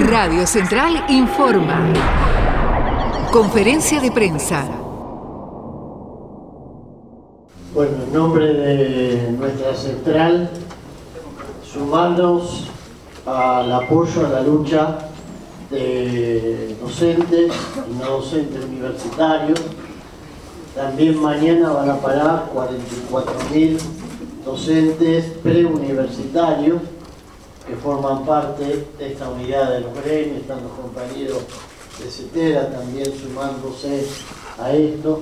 Radio Central informa. Conferencia de prensa. Bueno, en nombre de nuestra central, sumarnos al apoyo a la lucha de docentes y no docentes universitarios. También mañana van a parar 44.000 docentes preuniversitarios que forman parte de esta unidad de los gremios. Están los compañeros de CETERA también sumándose a esto.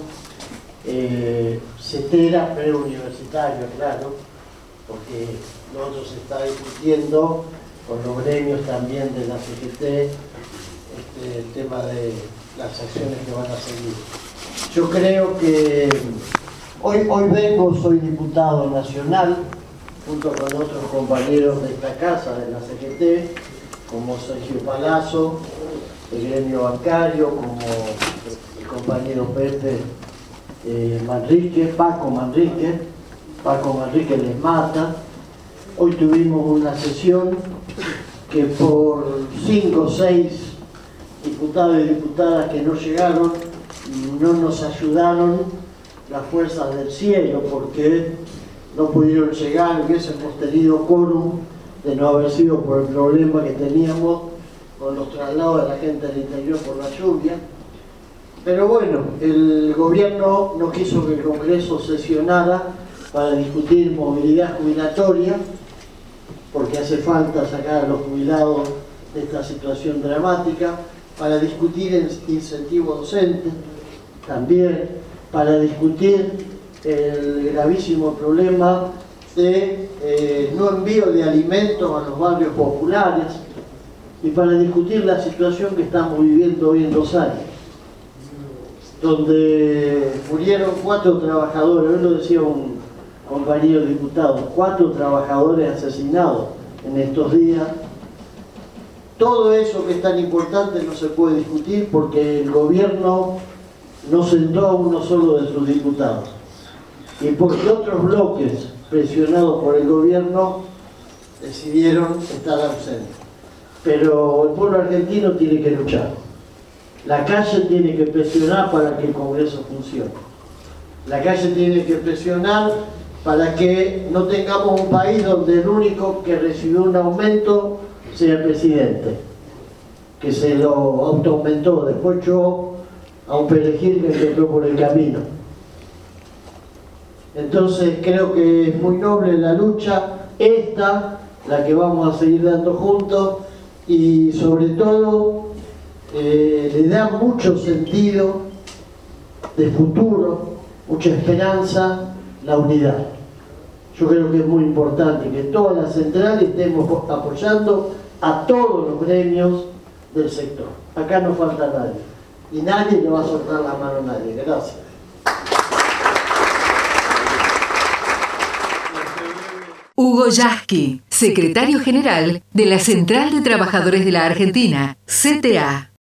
CETERA preuniversitario, claro, porque lo otro se está discutiendo con los gremios también de la CGT, el tema de las acciones que van a seguir. Yo creo que soy diputado nacional, junto con otros compañeros de esta casa, de la CGT, como Sergio Palazzo, el gremio bancario, como el compañero Pepe Paco Manrique les mata. Hoy tuvimos una sesión que por 5 o 6 diputados y diputadas que no llegaron, no nos ayudaron las fuerzas del cielo, porque no pudieron llegar. Hubiésemos tenido quórum de no haber sido por el problema que teníamos con los traslados de la gente del interior por la lluvia. Pero bueno, el gobierno no quiso que el Congreso sesionara para discutir movilidad jubilatoria, porque hace falta sacar a los jubilados de esta situación dramática, para discutir incentivo docente, también para discutir el gravísimo problema de no envío de alimentos a los barrios populares, y para discutir la situación que estamos viviendo hoy en Rosario, donde murieron 4 trabajadores. Hoy lo decía un compañero diputado, 4 trabajadores asesinados en estos días. Todo eso que es tan importante no se puede discutir porque el gobierno no sentó a uno solo de sus diputados, y porque otros bloques presionados por el gobierno decidieron estar ausentes. Pero el pueblo argentino tiene que luchar. La calle tiene que presionar para que el Congreso funcione. La calle tiene que presionar para que no tengamos un país donde el único que recibió un aumento sea el presidente, que se lo autoaumentó, después echó a un perejil que encontró por el camino. Entonces creo que es muy noble la lucha, la que vamos a seguir dando juntos, y sobre todo le da mucho sentido de futuro, mucha esperanza, la unidad. Yo creo que es muy importante que todas las centrales estemos apoyando a todos los gremios del sector. Acá no falta nadie, y nadie le va a soltar la mano a nadie. Gracias. Hugo Yasky, secretario general de la Central de Trabajadores de la Argentina, CTA.